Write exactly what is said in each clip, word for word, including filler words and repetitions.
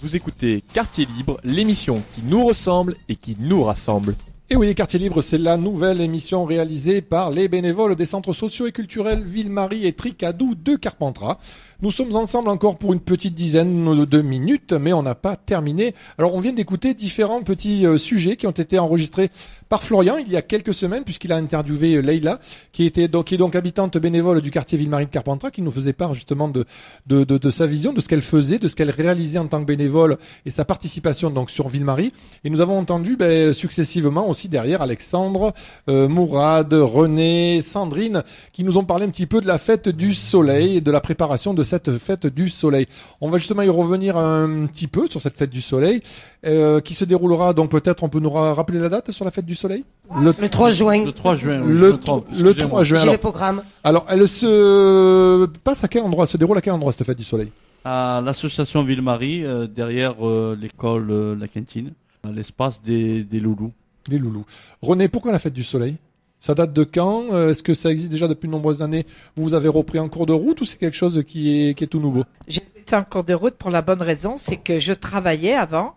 Vous écoutez Quartier Libre, l'émission qui nous ressemble et qui nous rassemble. Et oui, Quartier Libre, c'est la nouvelle émission réalisée par les bénévoles des centres sociaux et culturels Ville-Marie et Tricadou de Carpentras. Nous sommes ensemble encore pour une petite dizaine de minutes, mais on n'a pas terminé. Alors, on vient d'écouter différents petits euh, sujets qui ont été enregistrés par Florian il y a quelques semaines, puisqu'il a interviewé euh, Leïla, qui était donc, qui est donc habitante bénévole du quartier Ville-Marie de Carpentras, qui nous faisait part justement de, de, de, de sa vision, de ce qu'elle faisait, de ce qu'elle réalisait en tant que bénévole et sa participation donc sur Ville-Marie. Et nous avons entendu ben, successivement aussi derrière Alexandre, euh, Mourad, René, Sandrine, qui nous ont parlé un petit peu de la fête du soleil et de la préparation de cette fête du soleil. On va justement y revenir un petit peu sur cette fête du soleil, euh, qui se déroulera, donc peut-être on peut nous rappeler la date sur la fête du soleil ? Le, le trois juin. Le trois juin, oui, le, je trompe, le trois juin. J'ai Alors, le programme. alors, elle se passe à quel endroit ? Elle se déroule à quel endroit cette fête du soleil ? À l'association Ville-Marie, euh, derrière euh, l'école euh, La Cantine, à l'espace des, des loulous. Des loulous. René, pourquoi la fête du soleil ? Ça date de quand ? Est-ce que ça existe déjà depuis de nombreuses années ? Vous avez repris en cours de route ou c'est quelque chose qui est, qui est tout nouveau ? J'ai fait ça en cours de route pour la bonne raison, c'est que je travaillais avant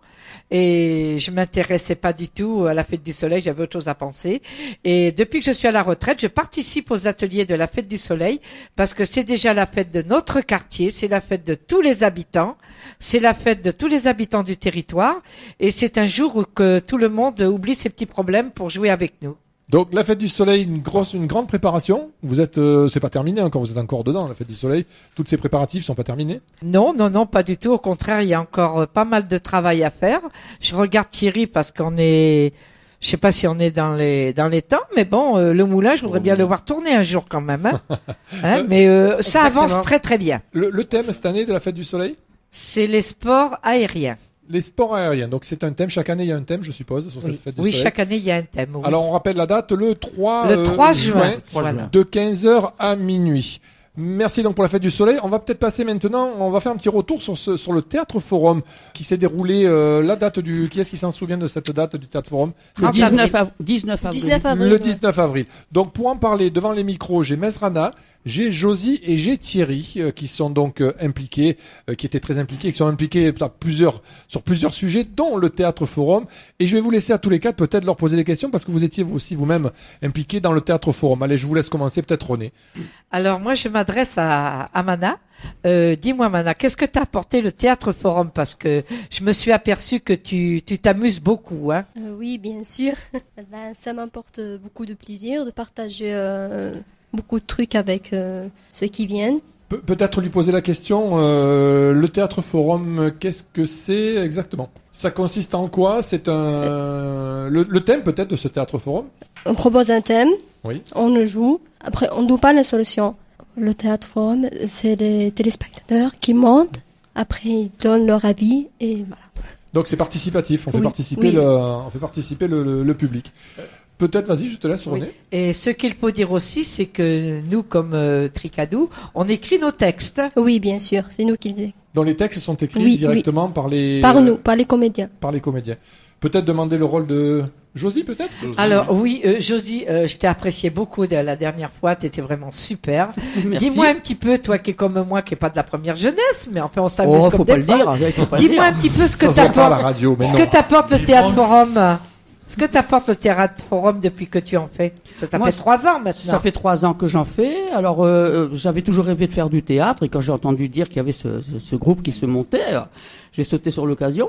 et je m'intéressais pas du tout à la fête du soleil, j'avais autre chose à penser. Et depuis que je suis à la retraite, je participe aux ateliers de la fête du soleil parce que c'est déjà la fête de notre quartier, c'est la fête de tous les habitants, c'est la fête de tous les habitants du territoire et c'est un jour où que tout le monde oublie ses petits problèmes pour jouer avec nous. Donc la fête du soleil, une grosse, une grande préparation. Vous êtes, euh, c'est pas terminé encore. Vous êtes encore dedans. La fête du soleil, toutes ces préparatifs sont pas terminés. Non, non, non, pas du tout. Au contraire, il y a encore euh, pas mal de travail à faire. Je regarde Thierry parce qu'on est, je sais pas si on est dans les dans les temps, mais bon, euh, le moulin, je voudrais bien le voir tourner un jour quand même. Hein, hein mais euh, ça avance très très bien. Le, le thème cette année de la fête du soleil, c'est les sports aériens. Les sports aériens. Donc c'est un thème. Chaque année il y a un thème, je suppose, sur oui. cette fête du oui, soleil. Oui, chaque année il y a un thème. Oui. Alors on rappelle la date, le trois, le trois euh, juin, juin, voilà. de quinze heures à minuit. Merci donc pour la fête du soleil. On va peut-être passer maintenant, on va faire un petit retour sur ce, sur le Théâtre Forum qui s'est déroulé, euh, la date du, qui est-ce qui s'en souvient de cette date du Théâtre Forum? Le dix-neuf avril. dix-neuf avril. dix-neuf avril. Le dix-neuf avril. Donc pour en parler devant les micros, j'ai Mesrana, j'ai Josie et j'ai Thierry euh, qui sont donc euh, impliqués, euh, qui étaient très impliqués, qui sont impliqués à plusieurs, sur plusieurs sujets, dont le Théâtre Forum. Et je vais vous laisser à tous les quatre peut-être leur poser des questions parce que vous étiez vous aussi vous-même impliqués dans le Théâtre Forum. Allez, je vous laisse commencer, peut-être René. Alors moi je m'adresse à, à Mana. Euh, dis-moi Mana, qu'est-ce que t'as apporté le Théâtre Forum? Parce que je me suis aperçu que tu, tu t'amuses beaucoup, hein. Euh, oui, bien sûr. Ben, ça m'apporte beaucoup de plaisir de partager euh, beaucoup de trucs avec euh, ceux qui viennent. Pe- peut-être lui poser la question, euh, le Théâtre Forum, qu'est-ce que c'est exactement? Ça consiste en quoi? C'est un euh... le, le thème peut-être de ce Théâtre Forum? On propose un thème, oui. On le joue, après on ne donne pas la solution. Le Théâtre Forum, c'est les téléspectateurs qui montent, après ils donnent leur avis et voilà. Donc c'est participatif, on oui. fait participer, oui. le, on fait participer le, le, le public. Peut-être, vas-y, je te laisse, René. Oui. Et ce qu'il faut dire aussi, c'est que nous, comme euh, Tricadou, on écrit nos textes. Oui, bien sûr, c'est nous qui le disons. Donc les textes sont écrits oui, directement oui. par les... Par nous, par les comédiens. Par les comédiens. Peut-être demander le rôle de Josie, peut-être? Josie. Alors oui, euh, Josie, euh, je t'ai apprécié beaucoup de la dernière fois, tu étais vraiment super. Dis-moi un petit peu, toi qui est comme moi, qui est pas de la première jeunesse, mais enfin on s'amuse oh, comme faut des pas le dire, faut pas Dis-moi le dire. un petit peu ce que ça t'apportes, la radio, mais ce non. que t'apporte le Théâtre Forum. Ce que t'apporte le Théâtre Forum depuis que tu en fais. Ça, ça Moi, fait trois ans maintenant. Ça fait trois ans que j'en fais. Alors euh, j'avais toujours rêvé de faire du théâtre et quand j'ai entendu dire qu'il y avait ce, ce groupe qui se montait, euh, j'ai sauté sur l'occasion.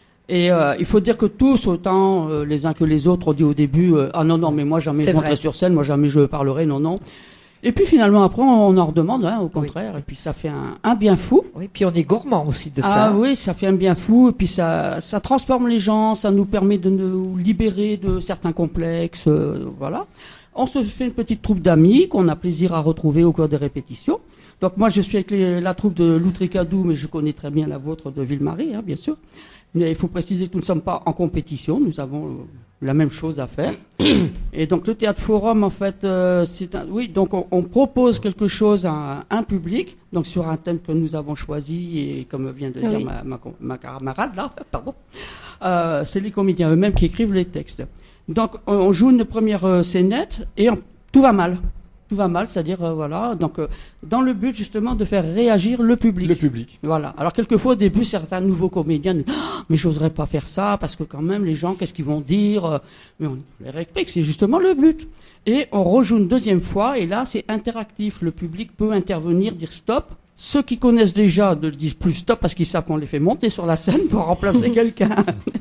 Et euh, il faut dire que tous, autant euh, les uns que les autres, ont dit au début euh, ah non non mais moi jamais je monterai sur scène, moi jamais je parlerai, non non. Et puis finalement après on en redemande, hein, au contraire. Oui. Et puis ça fait un, un bien fou. Oui. Puis on est gourmand aussi de ah, ça. Ah oui, ça fait un bien fou. Et puis ça ça transforme les gens, ça nous permet de nous libérer de certains complexes, euh, voilà. On se fait une petite troupe d'amis qu'on a plaisir à retrouver au cours des répétitions. Donc moi je suis avec les, la troupe de Loutricadou, mais je connais très bien la vôtre de Ville-Marie, hein, bien sûr. Mais il faut préciser que nous ne sommes pas en compétition, nous avons euh, la même chose à faire. Et donc le Théâtre Forum, en fait, euh, c'est un, oui, donc on, on propose quelque chose à un, un public, donc sur un thème que nous avons choisi et comme vient de dire oui. ma, ma, ma camarade là, pardon, euh, c'est les comédiens eux-mêmes qui écrivent les textes. Donc on, on joue une première euh, scénette et on, tout va mal. tout va mal, c'est-à-dire euh, voilà. Donc euh, dans le but justement de faire réagir le public. Le public. Voilà. Alors quelquefois au début certains nouveaux comédiens disent oh, mais j'oserais pas faire ça parce que quand même les gens qu'est-ce qu'ils vont dire. Mais on leur explique c'est justement le but. Et on rejoue une deuxième fois et là c'est interactif. Le public peut intervenir, dire stop. Ceux qui connaissent déjà ne disent plus stop parce qu'ils savent qu'on les fait monter sur la scène pour remplacer quelqu'un.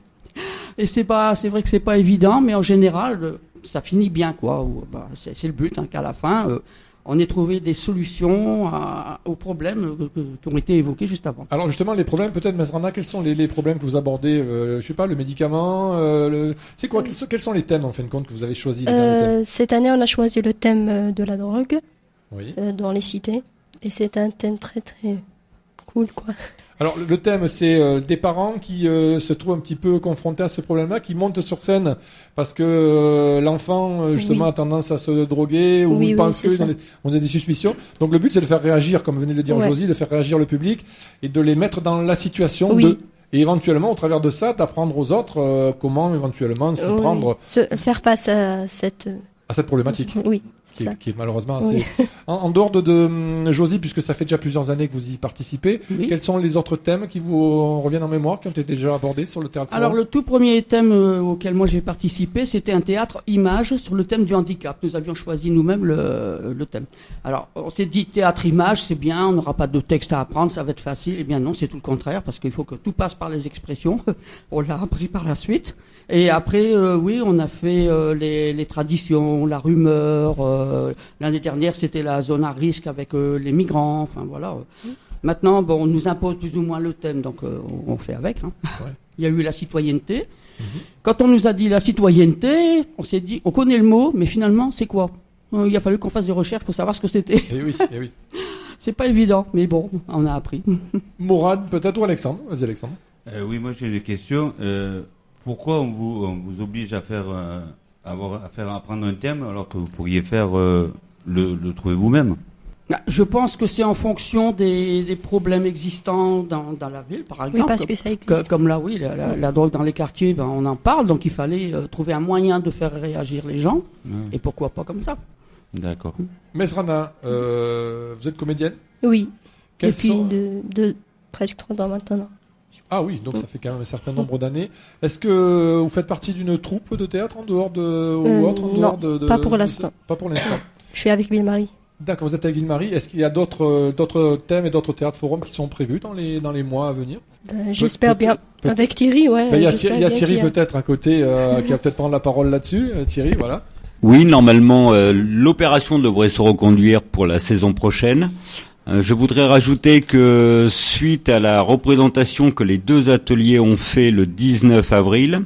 Et c'est pas, c'est vrai que c'est pas évident, mais en général ça finit bien quoi. Bah, c'est, c'est le but hein, qu'à la fin. Euh, on ait trouvé des solutions à, aux problèmes que, que, qui ont été évoqués juste avant. Alors justement, les problèmes, peut-être, Mesrana, quels sont les, les problèmes que vous abordez euh, Je sais pas, le médicament, euh, le... c'est quoi quels sont, quels sont les thèmes en fin de compte que vous avez choisis les euh, Cette année, on a choisi le thème de la drogue oui. euh, dans les cités, et c'est un thème très très cool, quoi. Alors le thème, c'est euh, des parents qui euh, se trouvent un petit peu confrontés à ce problème-là, qui montent sur scène parce que euh, l'enfant euh, justement oui. a tendance à se droguer ou oui, il oui, pense qu'on a des suspicions. Donc le but, c'est de faire réagir, comme venait de le dire ouais. Josie, de faire réagir le public et de les mettre dans la situation oui. de... Et éventuellement, au travers de ça, d'apprendre aux autres euh, comment éventuellement s'y oui. prendre... Se faire face à cette... À cette problématique. Oui. Qui Ça. est, qui est malheureusement assez... Oui. En, en dehors de, de hum, Josie, puisque ça fait déjà plusieurs années que vous y participez, Oui. quels sont les autres thèmes qui vous euh, reviennent en mémoire, qui ont été déjà abordés sur le théâtre? Alors le tout premier thème euh, auquel moi j'ai participé, c'était un théâtre image sur le thème du handicap. Nous avions choisi nous-mêmes le, le thème. Alors on s'est dit théâtre image, c'est bien, on n'aura pas de texte à apprendre, ça va être facile. Eh bien non, c'est tout le contraire, parce qu'il faut que tout passe par les expressions. On l'a appris par la suite. Et après, euh, oui, on a fait euh, les, les traditions, la rumeur. Euh, l'année dernière, c'était la zone à risque avec euh, les migrants. Enfin voilà. Mmh. Maintenant, bon, on nous impose plus ou moins le thème, donc euh, on fait avec. Hein. Ouais. Il y a eu la citoyenneté. Mmh. Quand on nous a dit la citoyenneté, on s'est dit, on connaît le mot, mais finalement, c'est quoi? euh, Il a fallu qu'on fasse des recherches pour savoir ce que c'était. Eh oui, eh oui. C'est pas évident, mais bon, on a appris. Mourad, peut-être, ou Alexandre? Vas-y, Alexandre. Euh, oui, moi j'ai des questions. Euh, pourquoi on vous, on vous oblige à faire, euh, avoir, à faire apprendre un thème alors que vous pourriez faire euh, le, le trouver vous-même? Je pense que c'est en fonction des, des problèmes existants dans, dans la ville, par exemple. Oui, parce que ça existe. Que, comme là, oui, la, la, la drogue dans les quartiers, ben, on en parle, donc il fallait euh, trouver un moyen de faire réagir les gens, Ouais. et pourquoi pas comme ça. D'accord. Mesrana, euh, vous êtes comédienne? Oui, Quels depuis sont... de, de presque trente ans maintenant. Ah oui, donc ça fait quand même un certain nombre d'années. Est-ce que vous faites partie d'une troupe de théâtre en dehors de... ou Euh, autre, en non, dehors de, de- pas pour de- l'instant. Pas pour l'instant. Je suis avec Ville-Marie. D'accord, vous êtes avec Ville-Marie. Est-ce qu'il y a d'autres euh, d'autres thèmes et d'autres théâtres forums qui sont prévus dans les dans les mois à venir? Ben, j'espère bien. peut- Avec Thierry, ouais. Ben, Il y a, j'espère Thierry- il y a bien Thierry qu'il y a- peut-être à côté euh, qui va peut-être prendre la parole là-dessus. Euh, Thierry, voilà. Oui, normalement, euh, l'opération devrait se reconduire pour la saison prochaine. Euh, je voudrais rajouter que suite à la représentation que les deux ateliers ont fait le dix-neuf avril,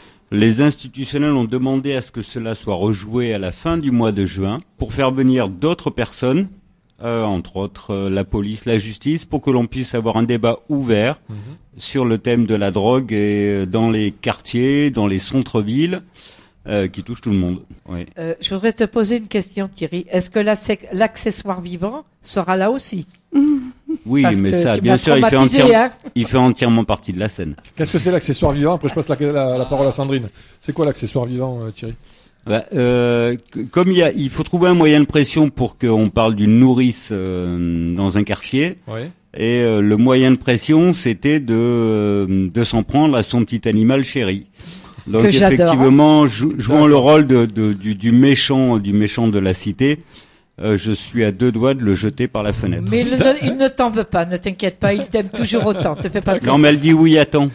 les institutionnels ont demandé à ce que cela soit rejoué à la fin du mois de juin pour faire venir d'autres personnes, euh, entre autres euh, la police, la justice, pour que l'on puisse avoir un débat ouvert Mhm. sur le thème de la drogue et, euh, dans les quartiers, dans les centres-villes, euh, qui touche tout le monde. Oui. Euh, je voudrais te poser une question, Thierry. Est-ce que l'accé- l'accessoire vivant sera là aussi? Oui, Parce mais que ça, tu bien m'as sûr, il fait, traumatisé, entièrement, hein. il fait entièrement partie de la scène. Qu'est-ce que c'est l'accessoire vivant? Après, je passe la, la, la parole à Sandrine. C'est quoi l'accessoire vivant, euh, Thierry? Bah, euh, c- comme il y a, il faut trouver un moyen de pression pour qu'on parle d'une nourrice euh, dans un quartier. Oui. Et euh, le moyen de pression, c'était de euh, de s'en prendre à son petit animal chéri. Donc Que j'adore. effectivement, jou- jouant le rôle de, de du, du méchant, du méchant de la cité, euh, je suis à deux doigts de le jeter par la fenêtre. Mais il ne, il ne t'en veut pas, ne t'inquiète pas, il t'aime toujours autant, te fais pas de Non, soucis. mais elle dit oui, attends.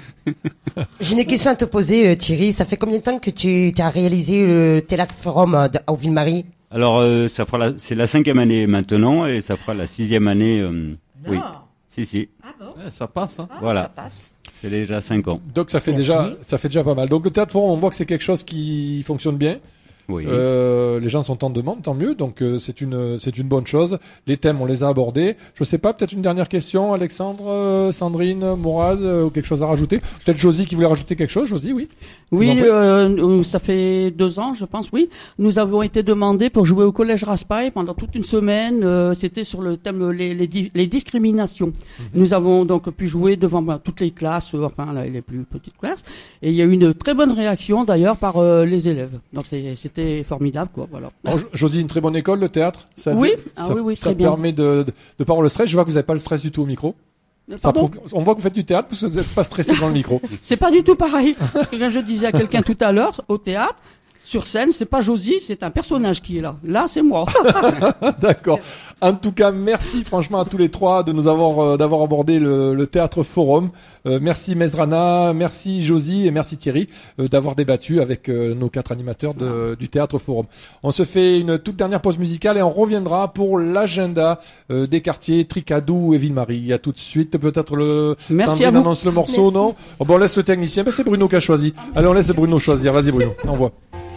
J'ai une question à te poser, euh, Thierry. Ça fait combien de temps que tu as réalisé le Théâtre Forum euh, de- au Ville-Marie? Alors, euh, ça fera la, c'est la cinquième année maintenant et ça fera la sixième année. Euh, Non. oui, si, si. Ah bon? Ouais, ça passe, hein. Ah, Voilà. ça passe. C'est déjà cinq ans. Donc ça fait Merci. déjà ça fait déjà pas mal. Donc le théâtre forum, on voit que c'est quelque chose qui fonctionne bien. Oui. Euh, les gens sont en demande, tant mieux. Donc euh, c'est une c'est une bonne chose. Les thèmes, on les a abordés. Je sais pas, peut-être une dernière question, Alexandre, euh, Sandrine, Mourad, euh, quelque chose à rajouter. Peut-être Josie qui voulait rajouter quelque chose. Josie, oui. Oui, Vous en faites euh, nous- ça fait deux ans, je pense, oui. Nous avons été demandés pour jouer au collège Raspail pendant toute une semaine. Euh, C'était sur le thème les, les, di- les discriminations. Nous avons donc pu jouer devant ben, toutes les classes, euh, enfin là, les plus petites classes. Et il y a eu une très bonne réaction d'ailleurs par euh, les élèves. Donc c'est- c'était été formidable, quoi. Voilà. Alors, Josie, une très bonne école, le théâtre. Ça, Oui, ça, ah oui, oui, ça très bien. permet de, de, de pas avoir le stress. Je vois que vous n'avez pas le stress du tout au micro. Ça Pardon prouve- on voit que vous faites du théâtre parce que vous n'êtes pas stressé dans le micro. C'est pas du tout pareil. Parce que quand je disais à quelqu'un tout à l'heure, au théâtre, sur scène, c'est pas Josie, c'est un personnage qui est là. Là, c'est moi. D'accord. En tout cas, merci franchement à tous les trois de nous avoir euh, d'avoir abordé le, le théâtre forum. Euh, merci Mezrana, merci Josie et merci Thierry euh, d'avoir débattu avec euh, nos quatre animateurs de, du théâtre forum. On se fait une toute dernière pause musicale et on reviendra pour l'agenda euh, des quartiers Tricadou et Ville-Marie. À tout de suite. Peut-être le Merci Sandrine à vous. annonce le morceau, Merci. non oh, bon, on laisse le technicien. Ben, c'est Bruno qui a choisi. Allez, on laisse Bruno choisir. Vas-y Bruno, envoie.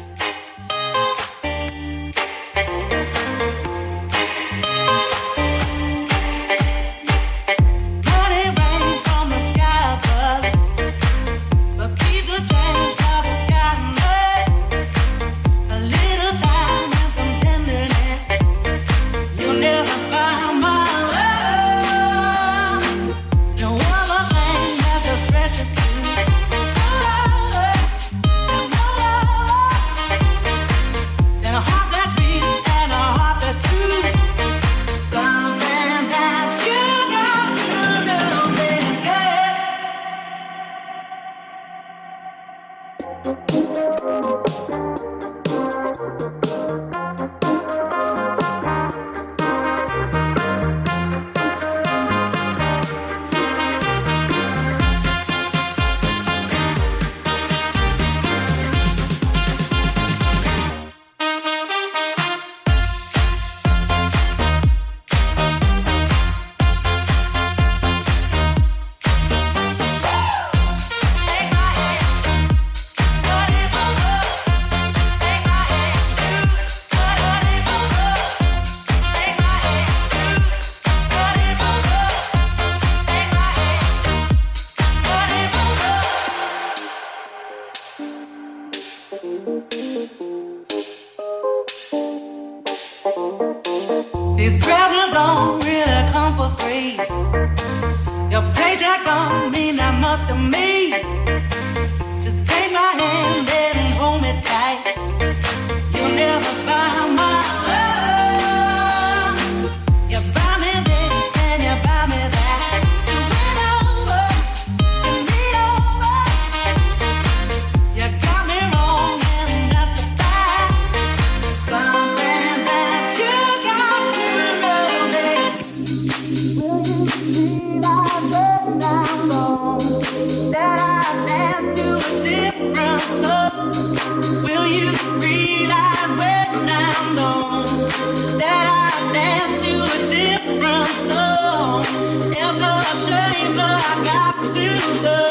Money rains from the sky above, but people change, never gotten up. A little time and some tenderness, you'll never find my love. No other thing that's as precious to me. And a heart that's beat and a heart that's true. Something that you got to know, they say. These presents don't really come for free. Your paycheck don't mean that much to me. Just take my hand and hold me tight. You'll never find my love. You buy me this and you buy me that. So win over, and me over. You got me wrong and that's a fact. Something that you got to know, baby. Will you see that when I'm gone, that I dance to a different song? Will you realize when I'm gone, that I dance to a different song? It's a shame that I got to go.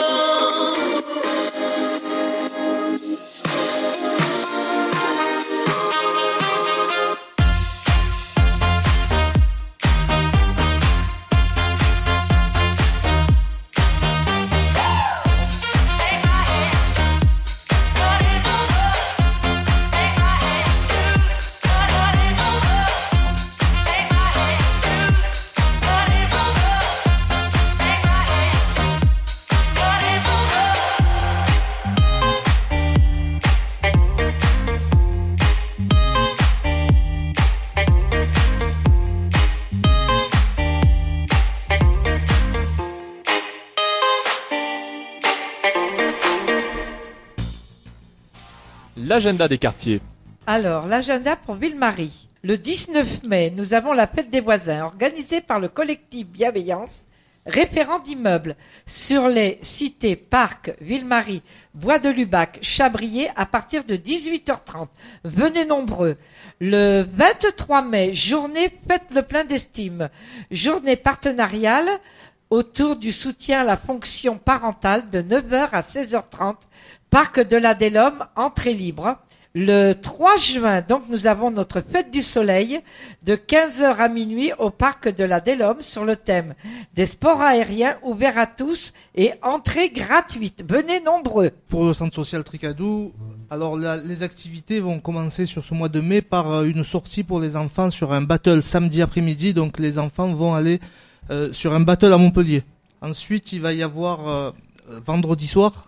L'agenda des quartiers. Alors, l'agenda pour Ville-Marie. Le dix-neuf mai, nous avons la fête des voisins organisée par le collectif Bienveillance, référent d'immeubles sur les cités Parc, Ville-Marie, Bois de Lubac, Chabrier à partir de dix-huit heures trente. Venez nombreux. Le vingt-trois mai, journée Faites le plein d'estime. Journée partenariale autour du soutien à la fonction parentale de neuf heures à seize heures trente. Parc de la Delhomme, entrée libre. Le trois juin, donc, nous avons notre fête du soleil de quinze heures à minuit au parc de la Delhomme sur le thème des sports aériens ouverts à tous et entrée gratuite. Venez nombreux. Pour le centre social Tricadou, alors la- les activités vont commencer sur ce mois de mai par euh, une sortie pour les enfants sur un battle samedi après-midi. Donc les enfants vont aller euh, sur un battle à Montpellier. Ensuite, il va y avoir euh, vendredi soir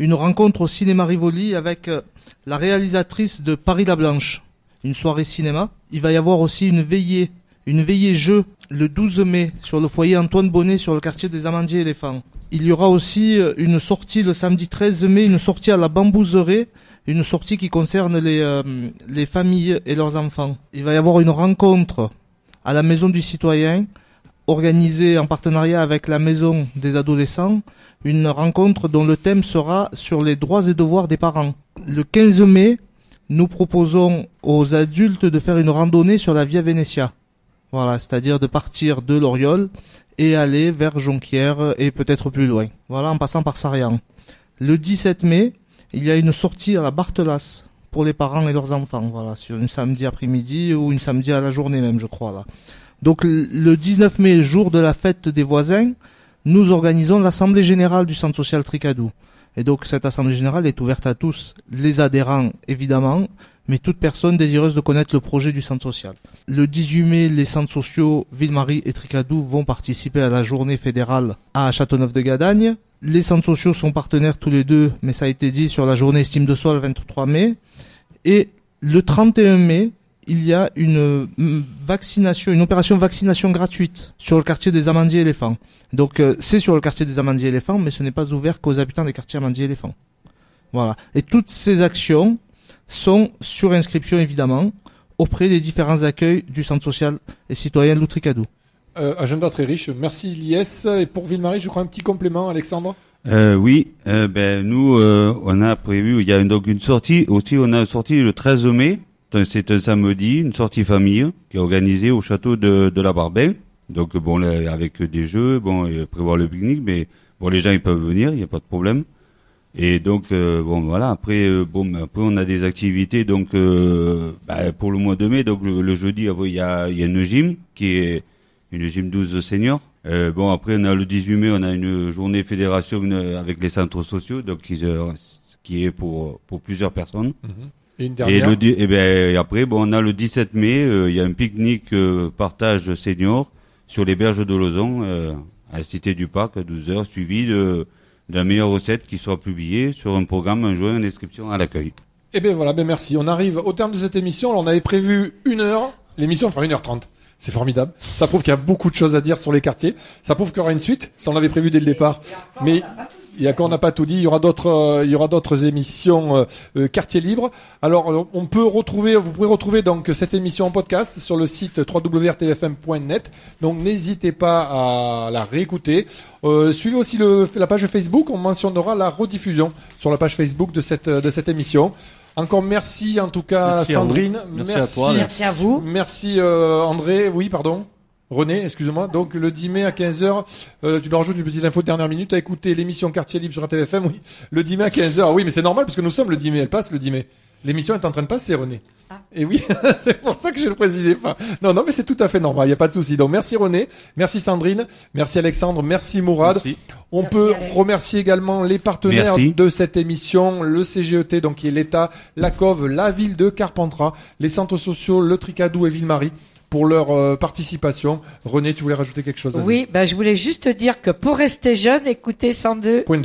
une rencontre au cinéma Rivoli avec euh, la réalisatrice de Paris la Blanche, une soirée cinéma. Il va y avoir aussi une veillée, une veillée jeu le douze mai sur le foyer Antoine Bonnet sur le quartier des Amandiers Éléphants. Il y aura aussi une sortie le samedi treize mai, une sortie à la Bambouserie, une sortie qui concerne les, euh, les familles et leurs enfants. Il va y avoir une rencontre à la Maison du Citoyen, organisée en partenariat avec la Maison des Adolescents, une rencontre dont le thème sera sur les droits et devoirs des parents. Le quinze mai, nous proposons aux adultes de faire une randonnée sur la Via Venetia. Voilà, c'est-à-dire de partir de Loriol et aller vers Jonquière et peut-être plus loin. Voilà, en passant par Sarian. Le dix-sept mai, il y a une sortie à la Barthelas pour les parents et leurs enfants. Voilà, sur une samedi après-midi ou une samedi à la journée même, je crois, là. Donc, le dix-neuf mai, jour de la fête des voisins, nous organisons l'Assemblée Générale du Centre Social Tricadou. Et donc, cette Assemblée Générale est ouverte à tous, les adhérents, évidemment, mais toute personne désireuse de connaître le projet du Centre Social. Le dix-huit mai, les centres sociaux Ville-Marie et Tricadou vont participer à la journée fédérale à Châteauneuf-de-Gadagne. Les centres sociaux sont partenaires tous les deux, mais ça a été dit, sur la journée estime de soi le vingt-trois mai. Et le trente et un mai, il y a une vaccination, une opération vaccination gratuite sur le quartier des Amandiers Éléphants. Donc euh, c'est sur le quartier des Amandiers Éléphants, mais ce n'est pas ouvert qu'aux habitants des quartiers Amandiers Éléphants. Voilà. Et toutes ces actions sont sur inscription évidemment auprès des différents accueils du Centre social et citoyen Loup Tricadou. Euh, agenda très riche. Merci Lies. Et pour Ville-Marie, je crois un petit complément, Alexandre. Euh, oui, euh, ben nous euh, on a prévu, il y a une, donc une sortie aussi, on a sorti le treize mai. C'est un samedi, une sortie famille qui est organisée au château de, de la Barbelle. Donc bon, là, avec des jeux, bon, et prévoir le pique-nique, mais bon, les gens ils peuvent venir, il n'y a pas de problème. Et donc euh, bon, voilà. Après, euh, bon, après on a des activités. Donc euh, bah, pour le mois de mai, donc le, le jeudi, il y a, il y a une gym qui est une gym douze seniors. Euh, bon, après on a le dix-huit mai, on a une journée fédération avec les centres sociaux, donc qui, euh, qui est pour pour plusieurs personnes. Mm-hmm. Et, une et, le, et, ben, et après, bon, on a le dix-sept mai, euh, il y a un pique-nique euh, partage senior sur les berges de Lauson, euh, à la Cité du Parc, à douze heures, suivi de, de la meilleure recette qui sera publiée sur un programme, un joint, une inscription à l'accueil. Eh bien voilà, ben merci. On arrive au terme de cette émission. Alors, on avait prévu une heure. L'émission fera une heure trente. C'est formidable. Ça prouve qu'il y a beaucoup de choses à dire sur les quartiers. Ça prouve qu'il y aura une suite. Ça, on l'avait prévu dès le départ. Mais il y a qu'on n'a pas tout dit. Il y aura d'autres, euh, il y aura d'autres émissions euh, euh, quartier libre. Alors, on peut retrouver, vous pouvez retrouver donc cette émission en podcast sur le site w w w point r t v f m point net. Donc, n'hésitez pas à la réécouter. Euh, suivez aussi le, la page Facebook. On mentionnera la rediffusion sur la page Facebook de cette de cette émission. Encore merci en tout cas merci Sandrine, merci, merci à toi, merci à vous, merci euh, André, oui pardon, René, excuse-moi. Donc le dix mai à quinze heures, euh, tu me rajoutes une petite info de dernière minute, à écouter l'émission Quartier Libre sur R T V F M, oui, le dix mai à quinze heures, oui mais c'est normal parce que nous sommes le dix mai, elle passe le dix mai. L'émission est en train de passer, René. Ah. Et oui, c'est pour ça que je le précisais pas. Non, non, mais c'est tout à fait normal, il n'y a pas de souci. Donc merci René, merci Sandrine, merci Alexandre, merci Mourad. Merci. On merci peut Alain. Remercier également les partenaires merci. De cette émission, le C G E T, donc qui est l'État, la C O V, la ville de Carpentras, les centres sociaux, le Tricadou et Ville-Marie, pour leur euh, participation. René, tu voulais rajouter quelque chose? Oui, ben je voulais juste dire que pour rester jeune, écoutez cent deux point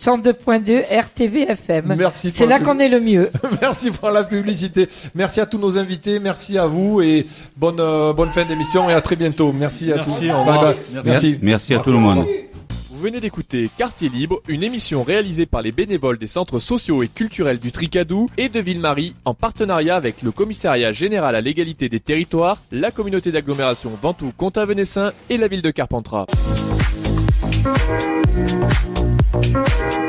deux R T V F M. Merci. C'est là qu'on est le mieux. Merci pour la publicité. Merci à tous nos invités. Merci à vous et bonne euh, bonne fin d'émission et à très bientôt. Merci à merci, tous. Au revoir. Merci. Merci. Merci, Merci à tout le monde. Vous venez d'écouter Quartier Libre, une émission réalisée par les bénévoles des centres sociaux et culturels du Tricadou et de Ville-Marie en partenariat avec le Commissariat général à l'égalité des territoires, la communauté d'agglomération Ventoux-Comtat-Venessin et la ville de Carpentras.